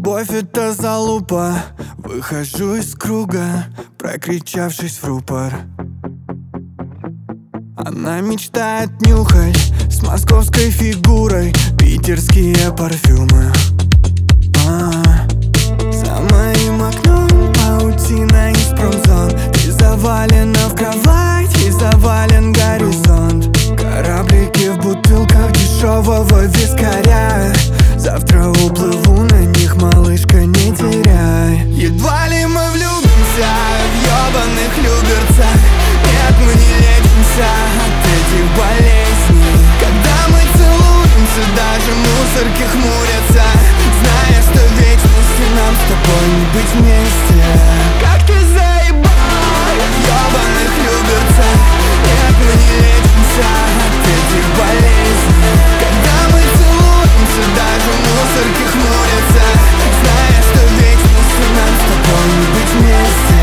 Любовь — это залупа. Выхожу из круга, прокричавшись в рупор. Она мечтает нюхать с московской фигурой питерские парфюмы. За моим окном паутина из промзон. Ты завалена в кровать и завален горизонт. Кораблики в бутылках дешевого вискаря. Завтра уплыву на них, малышка, не теряй. Едва ли мы влюбимся в ёбаных люберцах. Нет, мы не лечимся от этих болезней. Когда мы целуемся, даже мусорки хмурятся, зная, что в вечности нам с тобой не быть вместе. Как ты заебал в ёбаных люберцах. Нет, мы не лечимся от этих болезней. Когда мы целуемся, даже мусорки хмурятся, зная, что в вечности нам с тобой не быть вместе.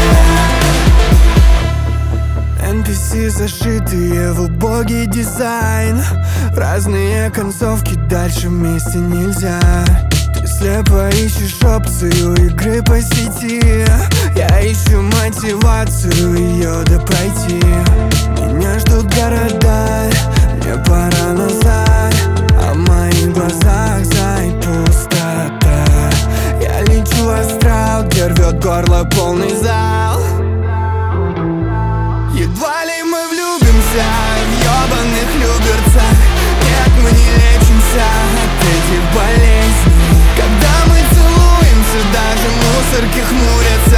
NPC, зашитые в убогий дизайн, в разные концовки, дальше вместе нельзя. Ты слепо ищешь опцию игры по сети. Я ищу мотивацию ее допройти. Меня ждут города, мне пора назад, а в моих глазах зай пустота. Я лечу в астрал, где рвет горло полный зал. Едва ли мы влюбимся в ёбаных люберцах. Нет, мы не лечимся от этих болезней. Когда мы целуемся, даже мусорки хмурятся,